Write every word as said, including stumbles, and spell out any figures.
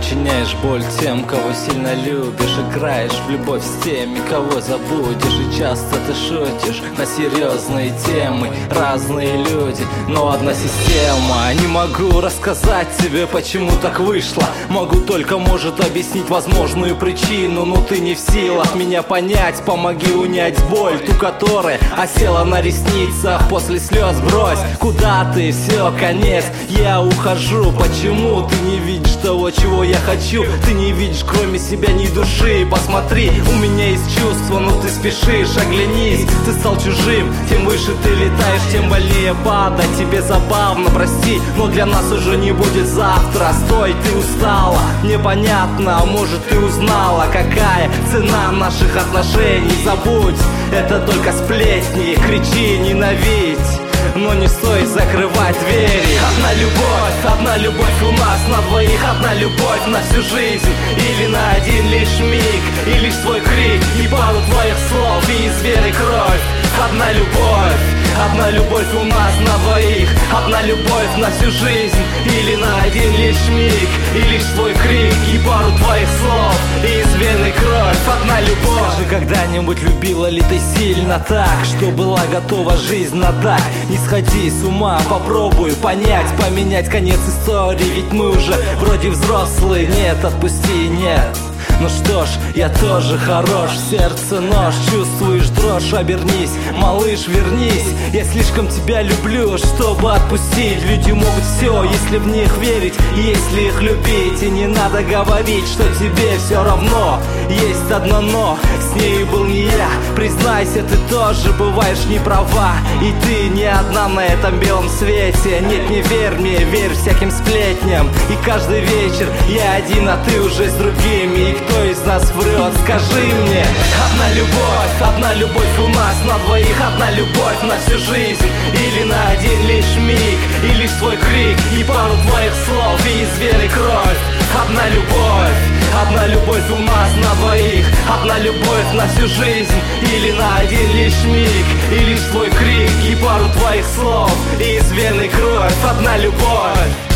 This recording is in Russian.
причиняешь боль тем, кого сильно любишь. Играешь в любовь с теми, кого забудешь. И часто ты шутишь на серьезные темы. Разные люди, но одна система. Не могу рассказать тебе, почему так вышло. Могу только, может, объяснить возможную причину. Но ты не в силах меня понять. Помоги унять боль, ту, которая осела на ресницах. После слез брось, куда ты, все, конец. Я ухожу, почему ты не видишь того, чего я хочу? Ты не видишь кроме себя ни души. Посмотри, у меня есть чувства, но ты спешишь. Оглянись, ты стал чужим. Тем выше ты летаешь, тем больнее падать. Тебе забавно, прости, но для нас уже не будет завтра. Стой, ты устала, непонятно, а может ты узнала, какая цена наших отношений. Забудь, это только сплетни. Кричи, ненавидь, но не стоит закрывать двери. Одна любовь, одна любовь у нас на двоих. Одна любовь на всю жизнь или на один лишь миг. И лишь твой крик, и пару твоих слов, и из веры кровь. Одна любовь, одна любовь у нас на двоих. Одна любовь на всю жизнь или на один лишь миг. И лишь твой крик, и пару твоих слов, и из вены кровь. Одна любовь. Скажи, когда-нибудь любила ли ты сильно так, что была готова жизнь отдать? Не сходи с ума, попробуй понять, поменять конец истории. Ведь мы уже вроде взрослые. Нет, отпусти, нет. Ну что ж, я тоже хорош, сердце нож, чувствуешь дрожь, обернись, малыш, вернись. Я слишком тебя люблю, чтобы отпустить. Люди могут все, если в них верить, если их любить. И не надо говорить, что тебе все равно. Есть одно но, с ней был не я. Признайся, ты тоже бываешь не права. И ты не одна на этом белом свете. Нет, не верь мне, верь всяким сплетням. И каждый вечер я один, а ты уже с другими. И кто из нас врет, скажи мне. Одна любовь, одна любовь у нас на двоих. Одна любовь на всю жизнь или на один лишь миг. И лишь твой крик, и пару твоих слов, и из веры кровь. Одна любовь, одна любовь у нас на двоих. Одна любовь на всю жизнь или на один лишь миг. И лишь твой крик, и пару твоих слов, и из вены кровь. Одна любовь.